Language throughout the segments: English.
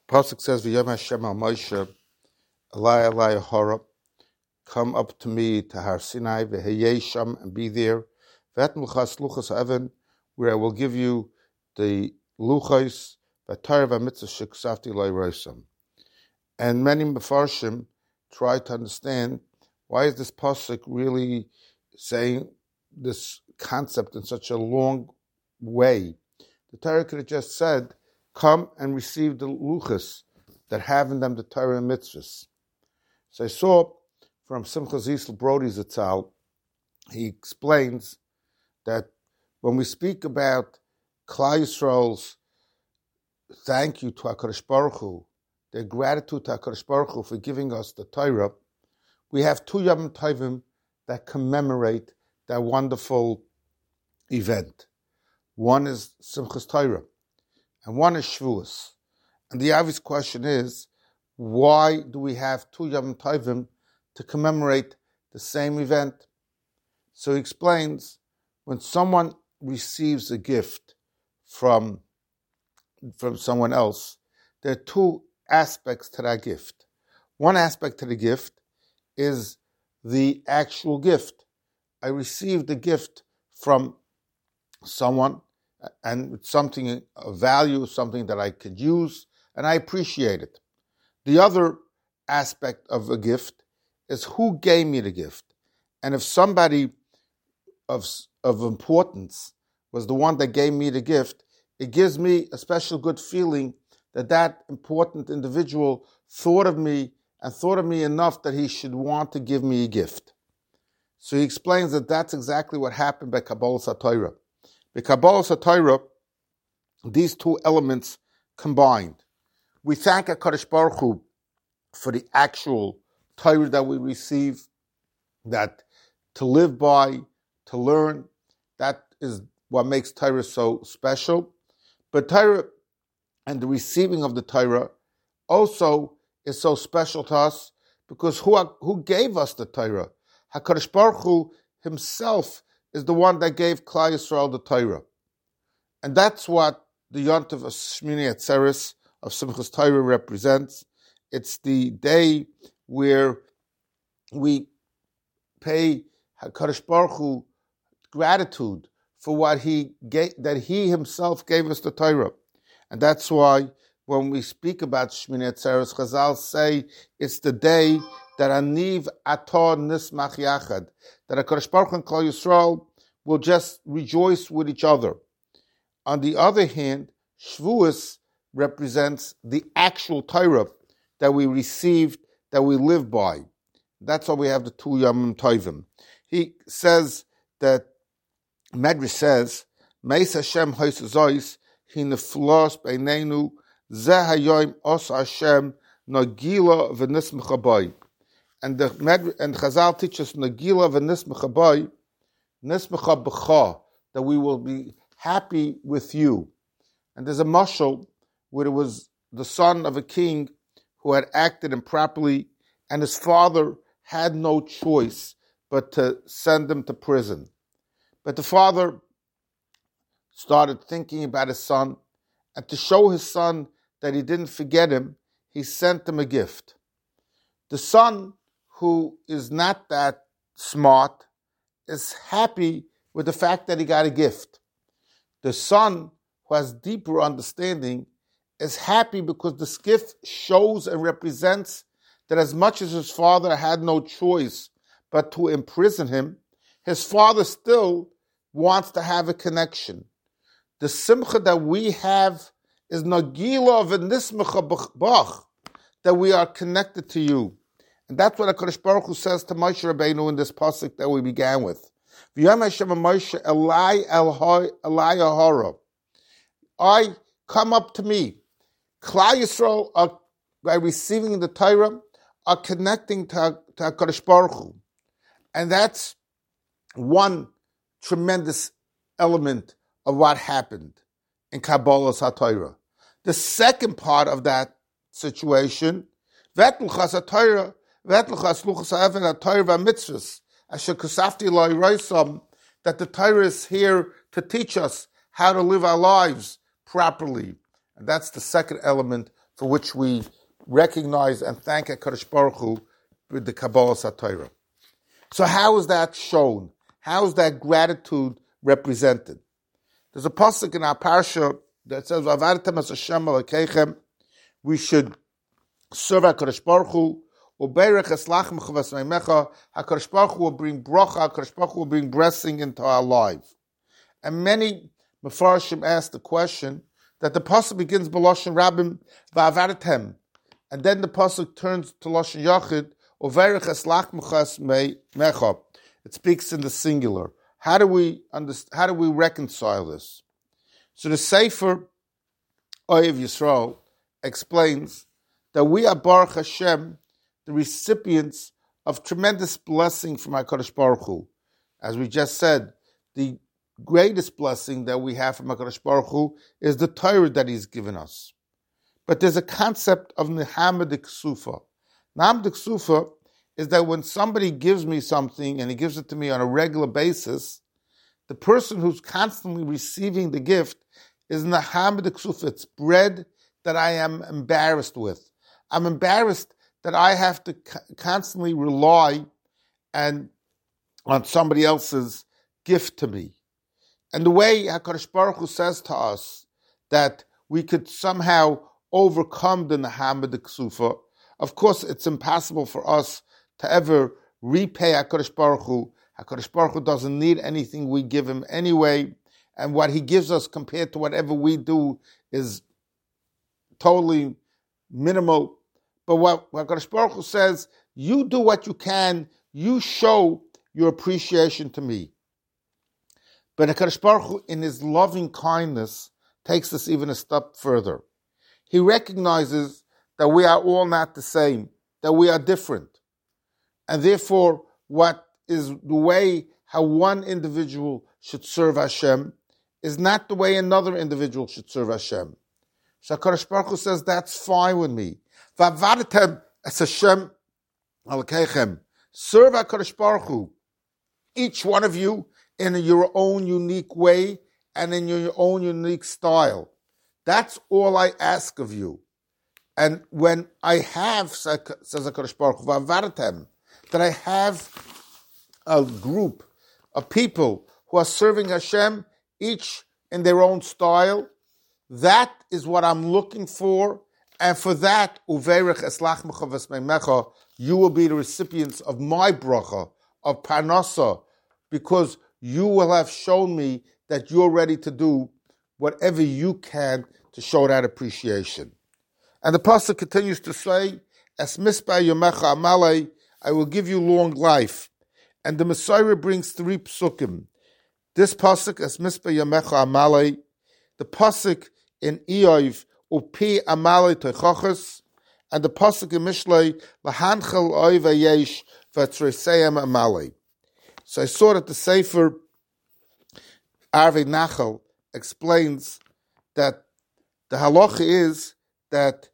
Pasuk says, "V'yom Hashem al Moshe, Elai Elai Hora, come up to me to Har Sinai, v'heyei sham, and be there. V'etem l'chas luchas ha'evan, where I will give you the luchos, v'Torah v'mitzvah sheksafti lo'irosam." And many mefarshim try to understand why is this pasuk really saying this concept in such a long way. The Torah could have just said, "Come and receive the luchos that have in them the Torah and mitzvahs." So I saw from Simcha Zisl Brody Zatzal, he explains that when we speak about Klal Yisrael's thank you to HaKadosh Baruch Hu, their gratitude to HaKadosh Baruch Hu for giving us the Torah, we have two Yom Tovim that commemorate that wonderful event. One is Simchas Torah, and one is Shavuos. And the obvious question is, why do we have two Yom Tovim to commemorate the same event? So he explains, when someone receives a gift from someone else, there are two aspects to that gift. One aspect to the gift is the actual gift. I received a gift from someone, and it's something of value, something that I could use, and I appreciate it. The other aspect of a gift is who gave me the gift. And if somebody of importance was the one that gave me the gift, it gives me a special good feeling that important individual thought of me and thought of me enough that he should want to give me a gift. So he explains that that's exactly what happened by Kabbalas HaTorah. By Kabbalas HaTorah, these two elements combined. We thank HaKadosh Baruch Hu for the actual Torah that we receive, that to live by, to learn, that is what makes Torah so special. But Torah and the receiving of the Torah also is so special to us because who gave us the Torah? HaKadosh Baruch Hu himself is the one that gave Klal Yisrael the Torah. And that's what the Yontiv of Shmini Atzeres of Simchas Torah represents. It's the day where we pay HaKadosh Baruch Hu gratitude for what he gave, that he himself gave us the Torah. And that's why when we speak about Shmini Atzeres, Chazal say it's the day that Aniv Ator Nismach Yachad, that HaKadosh Baruch Hu and Klal Yisrael will just rejoice with each other. On the other hand, Shavuos represents the actual Torah that we received, that we live by. That's why we have the two Yom Tovim. He says that, Medrash says, Meis Hashem Hoisazois, He Neflos Beinenu, Zeh Hayoim Os Hashem, Nagila V'Nismcha Boi. And Chazal teaches Nagila V'Nismcha Boi, Nismcha B'cha, that we will be happy with you. And there's a mashal where it was the son of a king who had acted improperly, and his father had no choice but to send him to prison. But the father started thinking about his son, and to show his son that he didn't forget him, he sent him a gift. The son, who is not that smart, is happy with the fact that he got a gift. The son, who has deeper understanding, is happy because this gift shows and represents that as much as his father had no choice but to imprison him, his father still wants to have a connection. The simcha that we have is nagila v'nismecha b'ch, that we are connected to you. And that's what HaKadosh Baruch Hu says to Moshe Rabbeinu in this pasuk that we began with. V'yom Hashem Moshe Elai Ahora. I come up to me. Klal Yisrael are, by receiving the Torah, are connecting to HaKadosh Baruch Hu. And that's one tremendous element of what happened in Kabbalas HaTorah. The second part of that situation, Vetluchas HaTorah, Vetluchas Luchas HaEvan HaTorah VaMitzvahs, Asher Kusafti Lo Yiraisam, that the Torah is here to teach us how to live our lives properly. And that's the second element for which we recognize and thank HaKadosh Baruch Hu with the Kabbalah Satira. So how is that shown? How is that gratitude represented? There's a pasuk in our parsha that says, "V'avartem as Hashem Elokeichem." We should serve HaKadosh Baruch Hu. Uberech eslachem chavas. HaKadosh Baruch Hu will bring bracha. HaKadosh Baruch Hu will bring blessing into our life. And many Mefarshim ask the question that the pasuk begins b'loshen rabim v'avartem, and then the pasuk turns to loshen yachid. Uberech eslachem chavas mecha. It speaks in the singular. How do we reconcile this? So the Sefer Oyev Yisrael explains that we are Baruch Hashem, the recipients of tremendous blessing from HaKadosh Baruch Hu. As we just said, the greatest blessing that we have from HaKadosh Baruch Hu is the Torah that He's given us. But there's a concept of Nehama de Ksufa. Nehama de Ksufa is that when somebody gives me something and he gives it to me on a regular basis, the person who's constantly receiving the gift is Nehama de Ksufa. It's bread that I am embarrassed with. I'm embarrassed that I have to constantly rely on somebody else's gift to me. And the way HaKadosh Baruch Hu says to us that we could somehow overcome the Nehama de Ksufa, of course it's impossible for us to ever repay HaKadosh Baruch Hu. HaKadosh Baruch Hu doesn't need anything we give Him anyway, and what He gives us compared to whatever we do is totally minimal. But what HaKadosh Baruch Hu says, you do what you can, you show your appreciation to me. But HaKadosh Baruch Hu, in His loving kindness, takes us even a step further. He recognizes that we are all not the same, that we are different. And therefore, what is the way how one individual should serve Hashem is not the way another individual should serve Hashem. So HaKadosh Baruch Hu says, that's fine with me. V'avartem es Hashem Elokeichem. Serve HaKadosh Baruch Hu, each one of you in your own unique way and in your own unique style. That's all I ask of you. And when I have, says HaKadosh Baruch Hu, v'avartem, that I have a group of people who are serving Hashem, each in their own style, that is what I'm looking for. And for that, uverech eslach mecha v'smeimecha, you will be the recipients of my bracha, of parnasa, because you will have shown me that you're ready to do whatever you can to show that appreciation. And the pasuk continues to say, Es mispa yomecha amalei, I will give you long life. And the Messiah brings 3 psukim. This pasuk, Es mispa yomecha amalei, the pasuk in Iyov, Upi amalei teichachas, and the pasuk in Mishlei, Lahanchel oiva yesh v'treseim amalei. So I saw that the Sefer Arvei Nachal explains that the halacha is that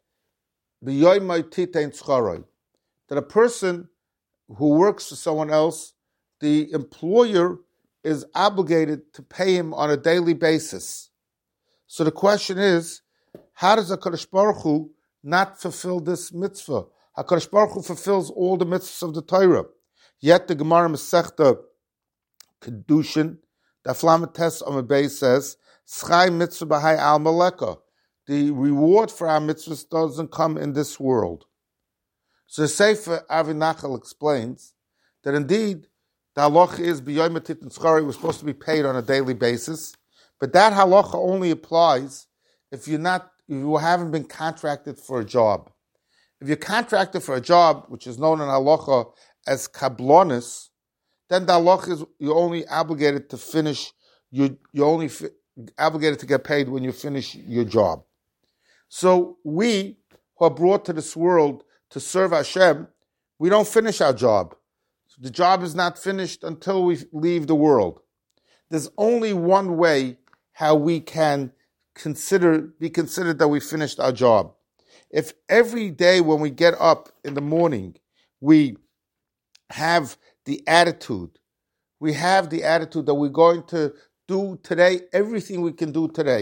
that a person who works for someone else, the employer is obligated to pay him on a daily basis. So the question is, how does HaKadosh Baruch Hu not fulfill this mitzvah? HaKadosh Baruch Hu fulfills all the mitzvahs of the Torah. Yet the Gemara Masechta Kedushin, the Aflamates on the base says, Schai mitzvah b'hai al maleka. The reward for our mitzvahs doesn't come in this world. So the Sefer Arvei Nachal explains that indeed the halacha is b'yoyim titin schari, we're supposed to be paid on a daily basis, but that halacha only applies if you haven't been contracted for a job. If you're contracted for a job, which is known in halacha as kablonis, then the halacha is you're only obligated to finish. You're only obligated to get paid when you finish your job. So we who are brought to this world to serve Hashem, we don't finish our job. The job is not finished until we leave the world. There's only one way how we can be considered that we finished our job. If every day when we get up in the morning, we have the attitude that we're going to do today everything we can do today.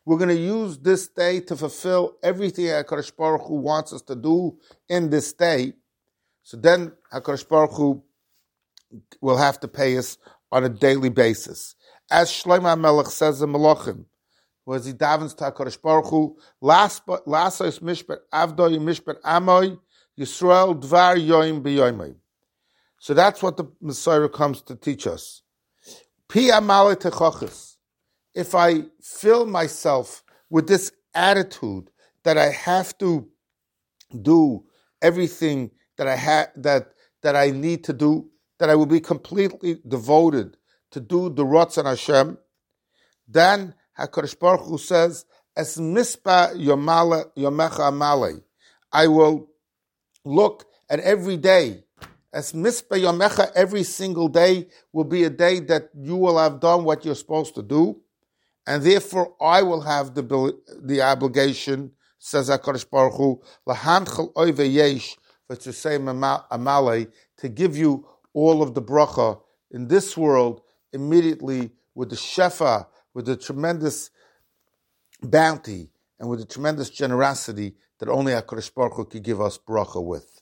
We're going to use this day to fulfill everything HaKadosh Baruch Hu wants us to do in this day. So then HaKadosh Baruch Hu will have to pay us on a daily basis. As Shlomo HaMelech says in Malachim, whereas he davens to HaKadosh Baruch Hu, Lasos Mishpat Avdoi Mishpat Amoy, Yisrael Dvar Yoim B'Yoimai. So that's what the Messiah comes to teach us. Pi Amale Techochis. If I fill myself with this attitude that I have to do everything that I need to do, that I will be completely devoted to do the Ratzon Hashem, then HaKadosh Baruch Hu says, Es mispa yomecha amale. I will look at every day. As mispa yomecha, every single day will be a day that you will have done what you're supposed to do, and therefore I will have the obligation, says HaKadosh Baruch Hu, lahanchel oive yesh, amale, to give you all of the bracha in this world immediately with the shefa, with the tremendous bounty, and with the tremendous generosity that only HaKadosh Baruch Hu could give us bracha with.